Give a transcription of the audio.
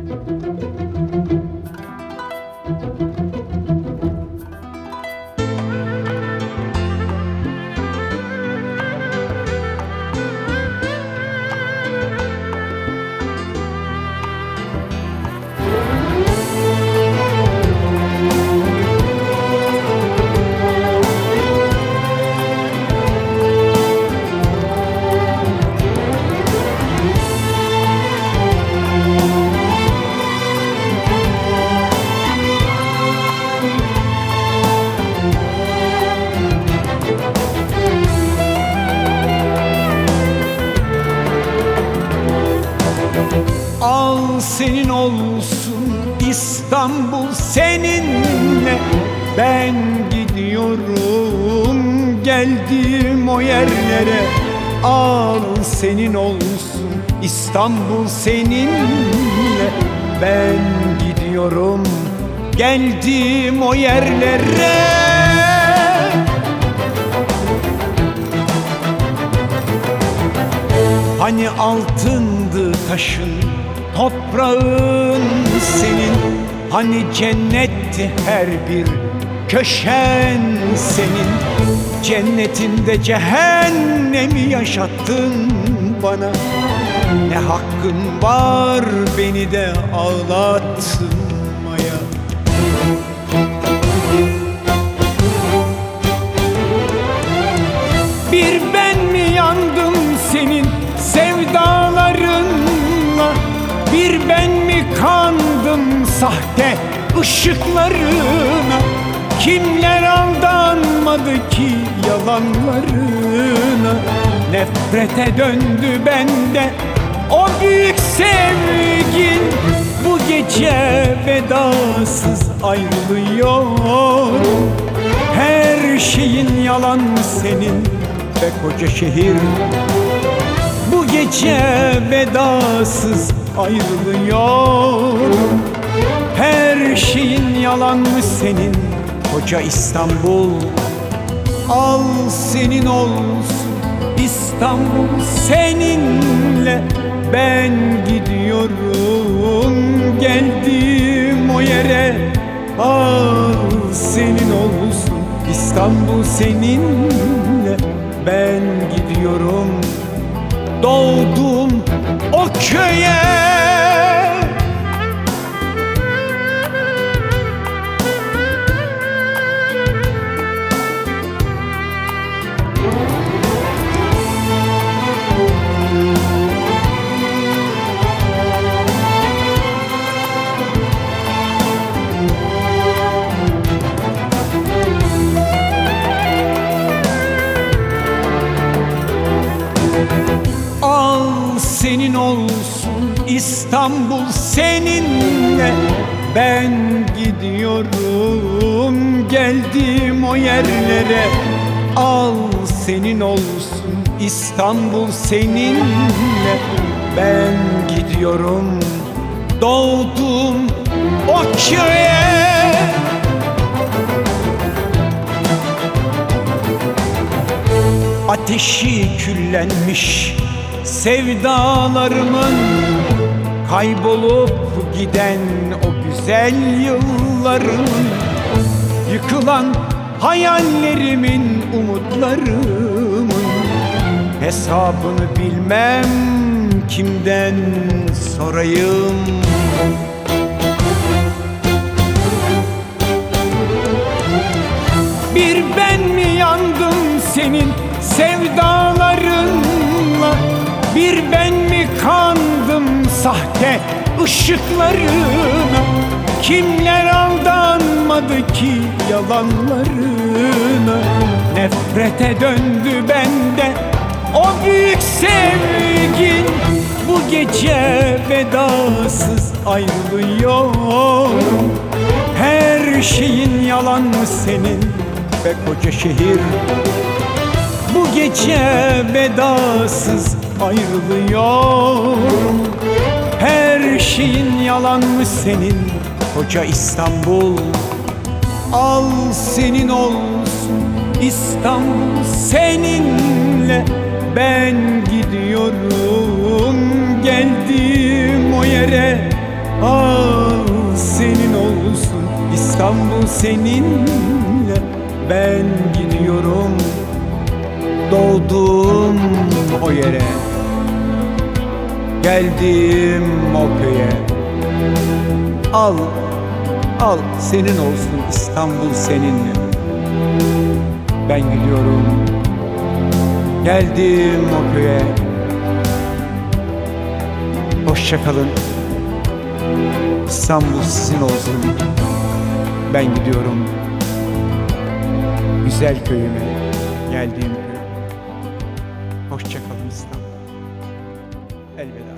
Al senin olsun İstanbul seninle. Ben gidiyorum geldim o yerlere. Al senin olsun İstanbul seninle. Ben gidiyorum geldim o yerlere. Hani altındı taşın, toprağın senin. Hani cennetti her bir köşen senin. Cennetinde cehennemi yaşattın bana. Ne hakkın var beni de ağlatmaya? Bir ben mi yandım senin sevdalarınla? Bir ben mi kandım sahte ışıklarına? Kimler aldanmadı ki yalanlarına? Nefrete döndü bende o büyük sevgin. Bu gece vedasız ayrılıyor. Her şeyin yalan senin ve koca şehir. Bu gece vedasız ayrılıyor. Her şeyin yalanmış senin koca İstanbul. Al senin olsun İstanbul seninle. Ben gidiyorum geldim o yere. Al senin olsun İstanbul seninle. Ben gidiyorum doğdum o köye. Al senin olsun İstanbul seninle. Ben gidiyorum geldim o yerlere. Al senin olsun İstanbul seninle. Ben gidiyorum doğdum o köye. Ateşi küllenmiş sevdalarımın, kaybolup giden o güzel yıllarımın, yıkılan hayallerimin, umutlarımın hesabını bilmem kimden sorayım. Bir ben mi yandım senin sevdalarınla? Bir ben mi kandım sahte ışıklarına? Kimler aldanmadı ki yalanlarına? Nefrete döndü bende o büyük sevgin. Bu gece vedasız ayrılıyor. Her şeyin yalan senin ve koca şehir. Bu gece vedasız ayrılıyor. Her şeyin yalanmış senin koca İstanbul. Al senin olsun İstanbul seninle. Ben gidiyorum geldim o yere. Al senin olsun İstanbul seninle. Ben gidiyorum doğduğum o yere, geldim o köye. Al, al senin olsun İstanbul seninle. Ben gidiyorum, geldim o köye. Hoşça kalın, İstanbul sizin olsun. Ben gidiyorum güzel köyüme, geldiğim köye. Hoşça kalın İstanbul. Elveda.